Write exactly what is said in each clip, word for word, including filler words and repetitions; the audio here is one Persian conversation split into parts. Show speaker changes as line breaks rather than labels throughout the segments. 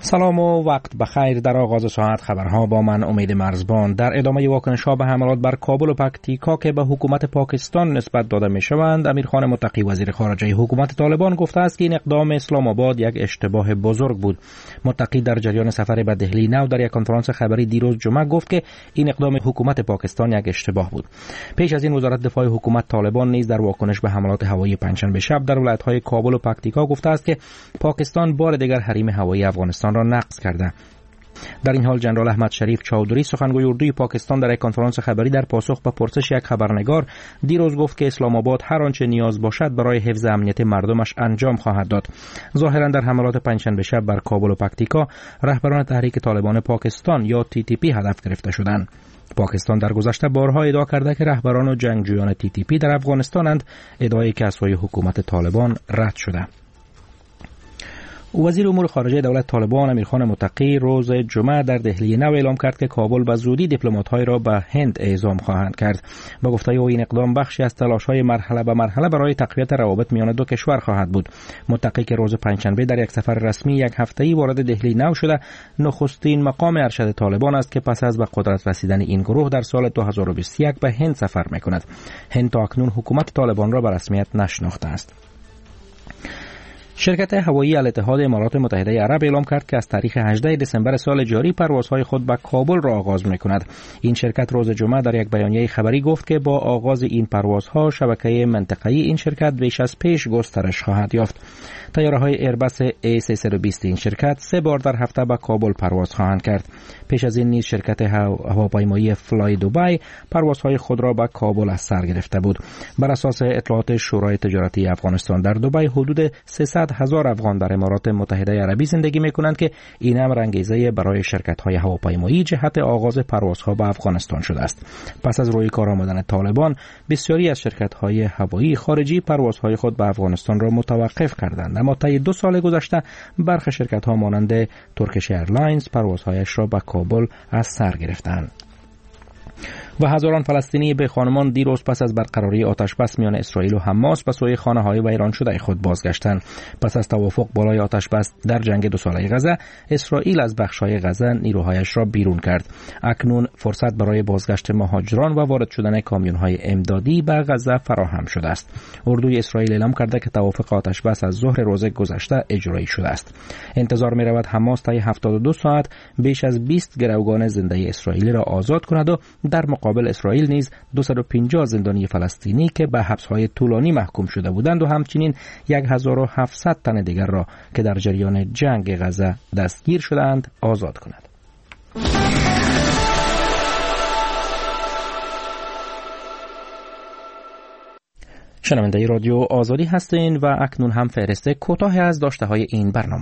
سلام و وقت بخیر. در آغاز ساعت خبرها با من امید مرزبان. در ادامه واکنش‌ها به حملات بر کابل و پکتیکا که به حکومت پاکستان نسبت داده می‌شوند، امیرخان متقی وزیر خارجه حکومت طالبان گفته است که این اقدام اسلام آباد یک اشتباه بزرگ بود. متقی در جریان سفر به دهلی نو در یک کنفرانس خبری دیروز جمعه گفت که این اقدام حکومت پاکستان یک اشتباه بود. پیش از این وزارت دفاع حکومت طالبان نیز در واکنش به حملات هوایی پنجشنبه شب در ولایت‌های کابل و پکتیکا گفته است که پاکستان بار دیگر حریم هوایی افغانستان را نقض کرده. در این حال جنرال احمد شریف چودری سخنگوی اردوی پاکستان در یک کنفرانس خبری در پاسخ به پرسش یک خبرنگار دیروز گفت که اسلام آباد هر آنچه نیاز باشد برای حفظ امنیت مردمش انجام خواهد داد. ظاهرا در حملات پنجشنبه شب بر کابل و پکتیکا رهبران تحریک طالبان پاکستان یا تی تی پی هدف گرفته شدند. پاکستان در گذشته بارها ادعا کرده که رهبران و جنگجویان تی تی پی در افغانستانند، ادعای که از سوی حکومت طالبان رد شده. وزیر امور خارجه دولت طالبان امیرخان متقی روز جمعه در دهلی نو اعلام کرد که کابل به زودی دیپلمات‌های را به هند اعزام خواهند کرد. با گفته او این اقدام بخشی از تلاش‌های مرحله به مرحله برای تقویت روابط میان دو کشور خواهد بود. متقی که روز پنجشنبه در یک سفر رسمی یک هفته‌ای وارد دهلی نو شده، نخستین مقام ارشد طالبان است که پس از به قدرت رسیدن این گروه در سال دو هزار و بیست و یک به هند سفر می‌کند. هند تا اکنون حکومت طالبان را به رسمیت نشناخته است. شرکت هوایی الاتحاد امارات متحده عرب اعلام کرد که از تاریخ هجدهم دسامبر سال جاری پروازهای خود به کابل را آغاز می‌کند. این شرکت روز جمعه در یک بیانیه خبری گفت که با آغاز این پروازها شبکه منطقه‌ای این شرکت بیش از پیش گسترش خواهد یافت. طیاره‌های ایربس ای سیصد و بیست این شرکت سه بار در هفته به کابل پرواز خواهند کرد. پیش از این نیز شرکت هواپیمایی فلای دبی پروازهای خود را به کابل از سر گرفته بود. بر اساس اطلاعات شورای تجارتی افغانستان در دبی حدود سیصد هزار افغان در امارات متحده عربی زندگی می‌کنند که این امر انگیزه برای شرکت‌های هواپیمایی جهت آغاز پروازها به افغانستان شده است. پس از روی کار آمدن طالبان، بسیاری از شرکت‌های هوایی خارجی پروازهای خود به افغانستان را متوقف کردند، اما طی دو سال گذشته برخی شرکت‌ها مانند ترکیش ایرلاینز پروازهایش را به کابل از سر گرفتند. و هزاران فلسطینی به خانمان دیروز پس از برقراری آتشبس میان اسرائیل و حماس به سوی خانه‌های ویران شده خود بازگشتند. پس از توافق بالای آتشبس در جنگ دو ساله غزه، اسرائیل از بخش‌های غزه نیروهایش را بیرون کرد. اکنون فرصت برای بازگشت مهاجران و وارد شدن کامیون‌های امدادی به غزه فراهم شده است. اردوی اسرائیل اعلام کرده که توافق آتشبس از ظهر روز گذشته اجرایی شده است. انتظار می‌رود حماس طی هفتاد و دو ساعت بیش از بیست گروگان زنده اسرائیلی را آزاد کند و در مقابل اسرائیل نیز دویست و پنجاه زندانی فلسطینی که به حبس‌های طولانی محکوم شده بودند و همچنین هزار و هفتصد تن دیگر را که در جریان جنگ غزه دستگیر شدند آزاد کند. شنونده رادیو آزادی هستین و اکنون هم فهرست کوتاه از داشته‌های این برنامه.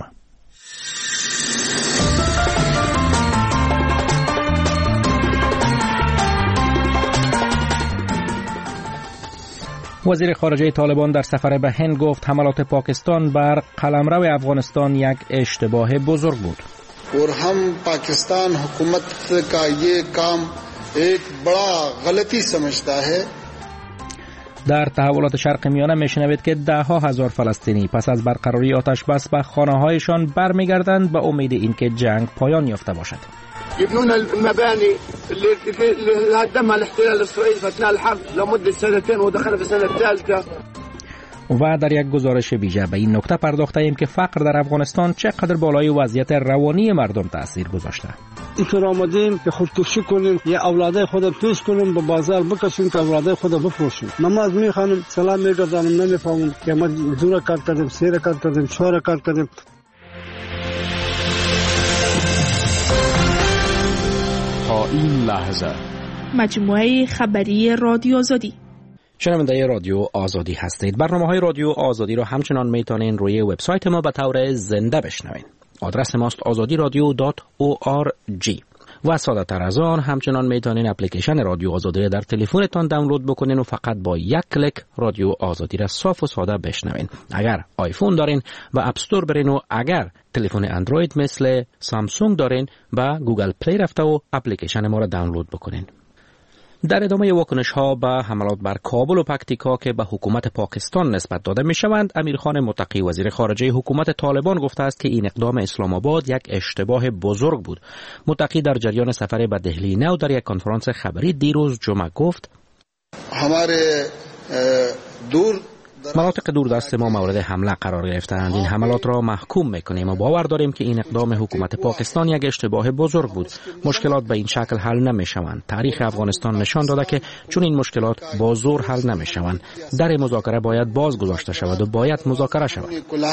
وزیر خارجه طالبان در سفر به هند گفت حملات پاکستان بر قلمرو افغانستان یک اشتباه بزرگ بود.
और हम पाकिस्तान हुकूमत का ये काम एक बड़ा गलती समझता है.
در تحولات شرق میانه میشنوید که ده ها هزار فلسطینی پس از برقراری آتشبس به خانه‌هایشان برمیگردند به امید اینکه جنگ پایان یافته باشد.
يبنون المباني اللي هدمها الاحتلال الإسرائيلي في أثناء الحرب لمدة سنتين ودخل في السنة الثالثة.
و در یک گزارش ویژه به این نکته پرداخته ایم که فقر در افغانستان چقدر بالای وضعیت روانی مردم تأثیر گذاشته.
اینطور آمدیم که خودکشی کنیم یا اولادای خودم پیش کنیم به بازار بکشیم که اولادای خودم بفروشیم. نماز میخوانیم، سلام میگردانیم، نمیفهمم که ما دو رکعت کردیم، سه رکعت کردیم، چهار رکعت کردیم.
تا این لحظه
مجموعه خبری رادیو آزادی.
شنونده رادیو آزادی هستید. برنامه‌های رادیو آزادی را همچنان میتونین روی وبسایت ما به طور زنده بشنوین. آدرس ماست آزادی رادیو دات او آر جی. و ساده تر از آن همچنان میتونین اپلیکیشن رادیو آزادی را در تلفنتان دانلود بکنین و فقط با یک کلیک رادیو آزادی را صاف و ساده بشنوین. اگر آیفون دارین و اپ استور برین و اگر تلفن اندروید مثل سامسونگ دارین با گوگل پلی رفته و اپلیکیشن ما را دانلود بکنین. در ادامه واکنش ها به حملات بر کابل و پکتیکا که به حکومت پاکستان نسبت داده می شوند، امیرخان متقی وزیر خارجه حکومت طالبان گفته است که این اقدام اسلام آباد یک اشتباه بزرگ بود. متقی در جریان سفر به دهلی نو در یک کنفرانس خبری دیروز جمعه گفت:
हमारे दूर
مناطق دوردست ما مورد حمله قرار گرفتند. این حملات را محکوم میکنیم و باور داریم که این اقدام حکومت پاکستان یک اشتباه بزرگ بود. مشکلات به این شکل حل نمیشوند. تاریخ افغانستان نشان داده که چون این مشکلات با زور حل نمیشوند. در مذاکره باید باز گذاشته شود و باید مذاکره شود.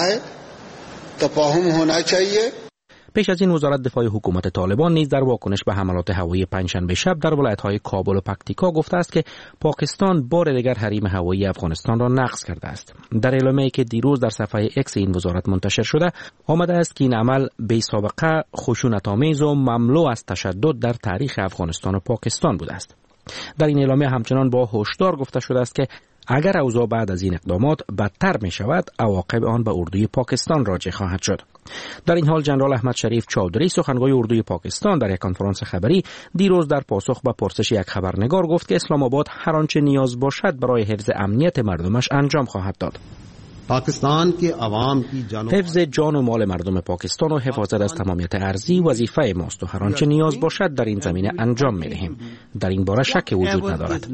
تفاهم होना चाहिए.
پیش از این وزارت دفاع حکومت طالبان نیز در واکنش به حملات هوایی پنجشنبه شب در ولایت‌های کابل و پکتیکا گفته است که پاکستان بار دیگر حریم هوایی افغانستان را نقض کرده است. در اعلامیه‌ای که دیروز در صفحه اکس این وزارت منتشر شده آمده است که این عمل بی سابقه، خشونت‌آمیز و مملو از تشدد در تاریخ افغانستان و پاکستان بوده است. در این اعلامیه همچنان با هشدار گفته شده است که اگر اوضاع بعد از این اقدامات بدتر می شود، عواقب آن به اردوی پاکستان راجع خواهد شد. در این حال جنرال احمد شریف چودری سخنگوی اردوی پاکستان در یک کنفرانس خبری دیروز در پاسخ به پرسش یک خبرنگار گفت که اسلام آباد هر آنچه نیاز باشد برای حفظ امنیت مردمش انجام خواهد داد.
پاکستان کی عوام کی جان
حفظ جان و مال مردم پاکستان و حفاظت از تمامیت ارضی وظیفه ماست و هر آنچه نیاز باشد در این زمینه انجام می دهیم. در این باره شک وجود ندارد.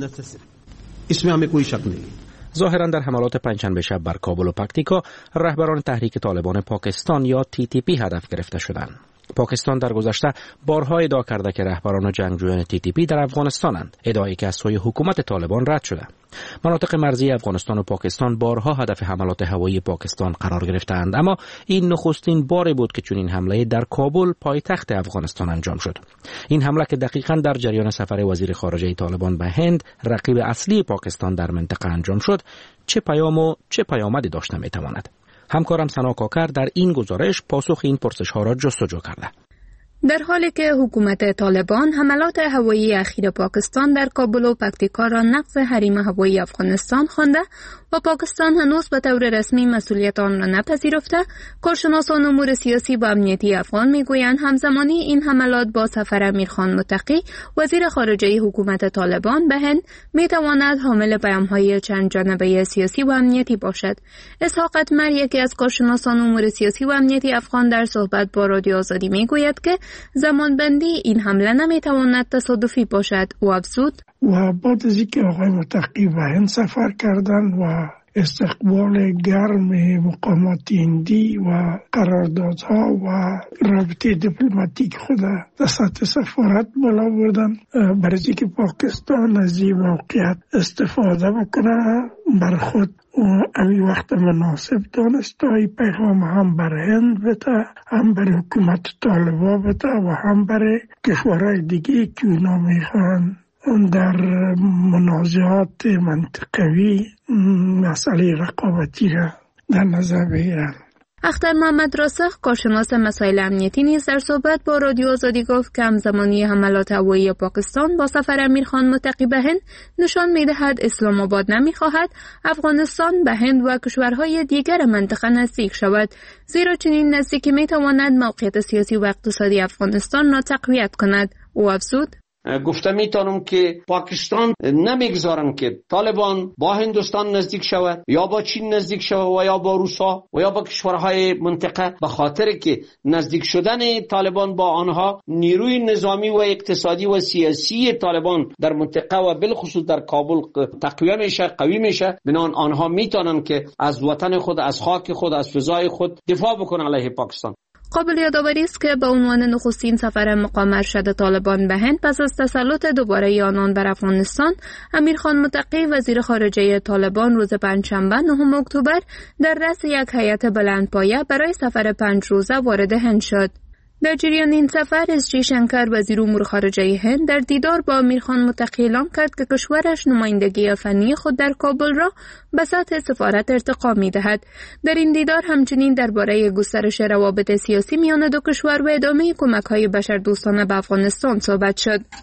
इसमें हमें कोई शक नहीं.
ظاهرا در حملات پنجشنبه شب بر کابل و پکتیکا رهبران تحریک طالبان پاکستان یا تی تی پی هدف گرفته شدند. پاکستان در گذشته بارها ادعا کرده که رهبران و جنگجویان تی تی پی در افغانستانند، ادعایی که از سوی حکومت طالبان رد شده. مناطق مرزی افغانستان و پاکستان بارها هدف حملات هوایی پاکستان قرار گرفتند، اما این نخستین باری بود که چنین حمله در کابل پایتخت افغانستان انجام شد. این حمله که دقیقاً در جریان سفر وزیر خارجه طالبان به هند، رقیب اصلی پاکستان در منطقه انجام شد، چه پیام و چه پیامدی داشته میتواند؟ همکارم سنا کاکر در این گزارش پاسخ این پرسش ها را جستجو کرده.
در حالی که حکومت طالبان حملات هوایی اخیر پاکستان در کابل و پکتیکا را نقض حریم هوایی افغانستان خوانده و پاکستان هنوز به طور رسمی مسئولیت آن را نپذیرفته، کارشناسان امور سیاسی و امنیتی افغان میگویند همزمانی این حملات با سفر امیرخان متقی وزیر خارجه حکومت طالبان به هند میتواند حامل پیام‌های چند جانبه سیاسی و امنیتی باشد. اسحاق اتمر، یکی از کارشناسان امور سیاسی و امنیتی افغان، در صحبت با رادیو آزادی میگوید که زمانبندی این حمله نمیتواند تصادفی باشد و افزود:
و بعد از اینکه آقای متقی به هند سفر کردند و استقبال گرم مقامات هندی و قراردادها و رابطه دیپلماتیک خود در سطح سفارت بالا بردن، برای اینکه پاکستان از این موقعیت استفاده بکنه بر خود و امی وقت مناسب دانست تا این پیغام هم بر هند بده، هم بر حکومت طالبا بده و هم بر کشورهای دیگه که اونا میخوان در منازعات منطقوی مسئله رقابتی را در نظر بگیرند.
اختر محمد راسخ، کارشناس مسائل امنیتی، نیز در صحبت با رادیو آزادی گفت که همزمانی حملات هوایی پاکستان با سفر امیرخان متقی به هند نشان می‌دهد اسلام آباد نمی‌خواهد افغانستان به هند و کشورهای دیگر منطقه نزدیک شود، زیرا چنین نزدیکی می‌تواند موقعیت سیاسی و اقتصادی افغانستان را تقویت کند. او افزود:
گفته میتونم که پاکستان نمیگذارن که طالبان با هندوستان نزدیک شود یا با چین نزدیک شود و یا با روسا و یا با کشورهای منطقه، به خاطر که نزدیک شدن طالبان با آنها نیروی نظامی و اقتصادی و سیاسی طالبان در منطقه و بالخصوص در کابل تقویت میشه، قوی میشه. بنابراین آنها میتونن که از وطن خود، از خاک خود، از فضای خود دفاع بکنن علیه پاکستان.
قابل یادآوری است که به عنوان نخستین سفر مقام ارشد طالبان به هند پس از تسلط دوباره آنان بر افغانستان، امیرخان متقی وزیر خارجه طالبان روز پنجشنبه نهم اکتبر در رأس یک هیئت بلندپایه برای سفر پنج روزه وارد هند شد. در جریان این سفر اس جی شنکر وزیر امور خارجه هند در دیدار با امیرخان متقی اعلام کرد که کشورش نمایندگی فنی خود در کابل را به سطح سفارت ارتقا می‌دهد. در این دیدار همچنین درباره گسترش روابط سیاسی میان دو کشور و ادامه کمک‌های بشردوستانه به افغانستان صحبت شد.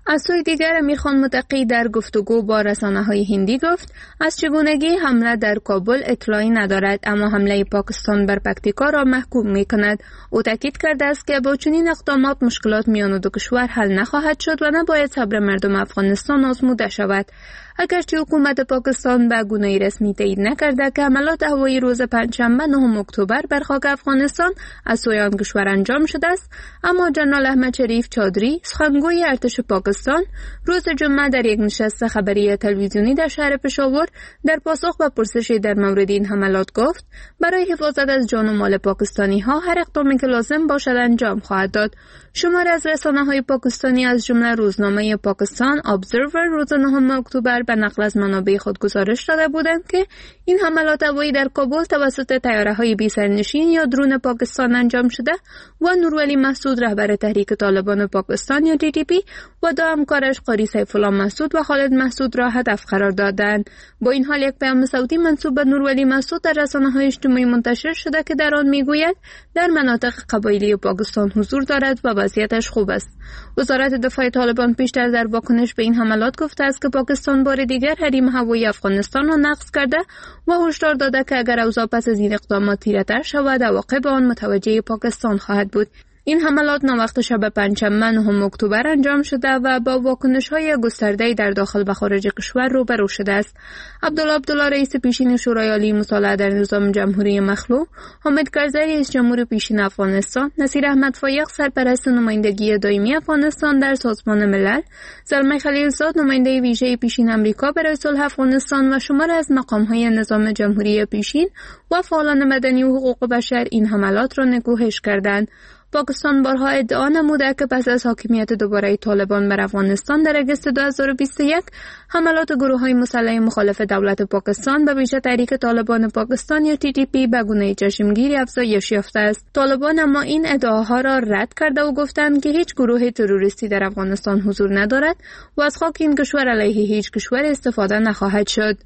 از سوی دیگر امیرخان متقی در گفتگو با رسانه‌های هندی گفت از چگونگی حمله در کابل اطلاعی ندارد، اما حمله پاکستان بر پکتیکا را محکوم می‌کند. او تاکید کرده است که با چنین اقدامات مشکلات میان دو کشور حل نخواهد شد و نباید صبر مردم افغانستان آزموده شود. اگرچه حکومت پاکستان به گونه‌ای رسمی تایید نکرده که حملات هوایی روز پنجشنبه نهم اکتبر بر خاک افغانستان از سوی آن کشور انجام شده است، اما جنرال احمد شریف چادری، سخنگوی ارتش پاکستان، روز جمعه در یک نشست خبری تلویزیونی در شهر پشاور در پاسخ به پرسشی در مورد این حملات گفت برای حفاظت از جان و مال پاکستانی ها هر اقدامی که لازم باشد انجام خواهد داد. شماری از رسانه‌های پاکستانی از جمله روزنامه پاکستان ابزرور روز نهم اکتبر به نقل از منابع خود گزارش داده بودند که این حملات هوایی در کابل توسط طیاره‌های بی‌سرنشین یا درون پاکستان انجام شده و نورولی مسعود رهبر تحریک طالبان پاکستان یا تی تی پی و دو همکارش قاری سیف الله مسعود و خالد مسعود را هدف قرار دادند. با این حال یک پیام صوتی منسوب به نورولی مسعود در رسانه‌های اجتماعی منتشر شده که در آن میگوید در مناطق قبایلی پاکستان حضور دارد و وضعیتش خوب است. وزارت دفاع طالبان پیشتر در واکنش به این حملات گفته است که پاکستان بار دیگر حریم هوایی افغانستان را نقض کرده و هشدار داده که اگر اوضاع پس از این اقدامات تیره‌تر شود عواقب آن متوجه پاکستان خواهد بود. این حملات ناوقت شب پنجشنبه نهم اکتبر انجام شده و با واکنش‌های گسترده‌ای در داخل و خارج کشور روبرو شده است. عبدالله عبدالله رئیس پیشین شورای عالی مطالعه در نظام جمهوری مخلوع، حامد کرزی رئیس جمهور پیشین افغانستان، نصیر احمد فایق سرپرست نمایندگی دائمی افغانستان در سازمان ملل، زلمه خلیلزاد نماینده ویژه پیشین آمریکا برای صلح افغانستان و شماری از مقام‌های نظام جمهوری پیشین و فعالان مدنی و حقوق بشر این حملات را نکوهش کردند. پاکستان بارها ادعا نموده که پس از حاکمیت دوباره طالبان بر افغانستان در اگست دو هزار و بیست و یک حملات گروه‌های مسلح مخالف دولت پاکستان به ویژه تحریک طالبان پاکستان یا تی تی پی به گونه چشمگیری افزایش یافته است. طالبان اما این ادعاها را رد کرده و گفتند که هیچ گروه تروریستی در افغانستان حضور ندارد و از خاک این کشور علیه هیچ کشور استفاده نخواهد شد.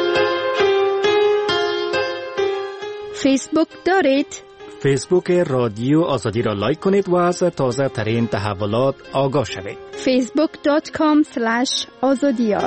فیسبوک دارید؟
فیسبوک رادیو آزادی را لایک کنید و از تازه ترین تحولات آگاه شوید.
فیسبوک دات کام اسلش آزادیار.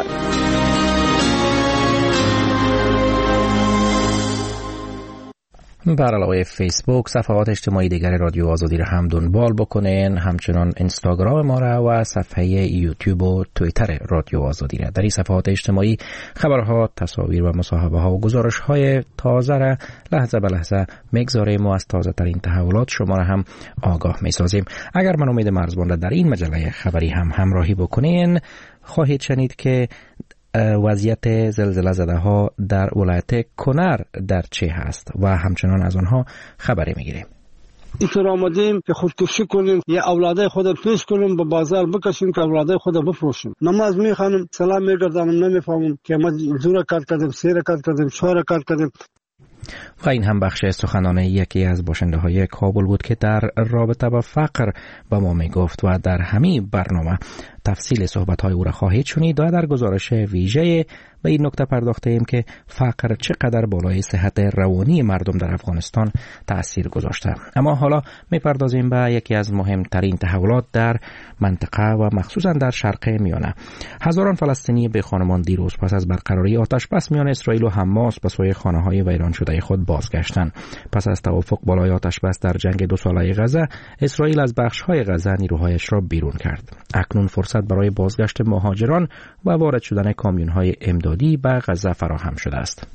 بر علاوه فیسبوک صفحات اجتماعی دیگر رادیو آزادی را هم دنبال بکنین، همچنان اینستاگرام ما را و صفحه یوتیوب و توییتر رادیو آزادی را. در این صفحات اجتماعی خبرها، تصاویر و مصاحبه ها و گزارش های تازه را لحظه به لحظه میگذاریم و از تازه ترین تحولات شما را هم آگاه میسازیم. اگر من امید مرزبان را در این مجله خبری هم همراهی بکنین، خواهید شنید که وضعیت زلزله زده ها در ولایت کنر در چه هست و همچنان از آنها خبری میگیریم.
اینطور آمدیم که خودکشی کنیم یا اولادای خودم پیش کنیم به بازار بکشیم که اولادای خودم بفروشیم. نماز میخوانم، سلام میگردم، نمیفهمم که ما دو رکعت کردیم، سه رکعت کردیم، چهار رکعت کردیم.
و این هم بخش سخنان یکی از باشنده های کابل بود که در رابطه با فقر با ما می گفت و در همین برنامه تفصیل صحبت های او را خواهید شنید و در گزارش ویژه به این نکته پرداخته ایم که فقر چقدر بالای صحت روانی مردم در افغانستان تأثیر گذاشته. اما حالا می پردازیم به یکی از مهمترین تحولات در منطقه و مخصوصا در شرق میانه. هزاران فلسطینی به خانمان دیروز پس از برقراری آتش بس میان اسرائیل و حماس به سوی خانه‌های ویران شده خود بازگشتند. پس از توافق بالای آتش بس در جنگ دو ساله غزه، اسرائیل از بخش‌های غزه نیروهایش را بیرون کرد. اکنون فرصت برای بازگشت مهاجران و وارد شدن کامیون‌های امدادی به غزه فراهم شده است.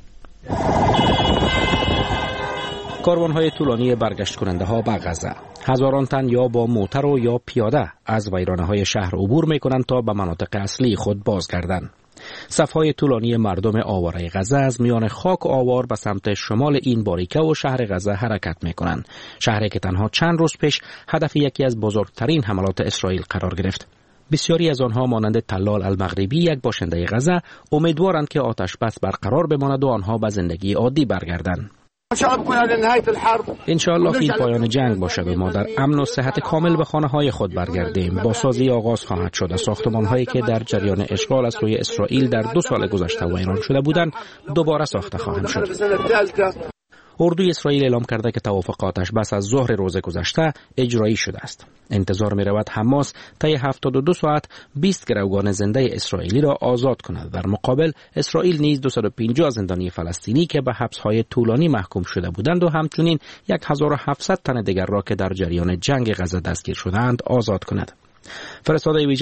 کاروان‌های طولانی برگشت کننده ها به غزه. هزاران تن یا با موتر و یا پیاده از ویرانه‌های شهر عبور می‌کنند تا به مناطق اصلی خود بازگردند. صف‌های طولانی مردم آواره غزه از میان خاک و آوار به سمت شمال این باریکه و شهر غزه حرکت می‌کنند. شهری که تنها چند روز پیش هدف یکی از بزرگترین حملات اسرائیل قرار گرفت. بسیاری از آنها مانند تلال المغربی، یک باشنده غزه، امیدوارند که آتش بس برقرار بماند و آنها به زندگی عادی برگردند. انشاءالله فی پایان جنگ باشد و ما در امن و صحت کامل به خانه های خود برگردیم. بازسازی آغاز خواهد شد. ساختمان هایی که در جریان اشغال از سوی اسرائیل در دو سال گذشته ویران شده بودند دوباره ساخته خواهند شد. اردوی اسرائیل اعلام کرده که توافق آتش بس از ظهر روز گذشته اجرایی شده است. انتظار می رود حماس طی هفتاد و دو ساعت بیست گروگان زنده اسرائیلی را آزاد کند. در مقابل اسرائیل نیز دویست و پنجاه زندانی فلسطینی که به حبس‌های طولانی محکوم شده بودند و همچنین هزار و هفتصد تن دیگر را که در جریان جنگ غزه دستگیر شدند آزاد کند. فرستاده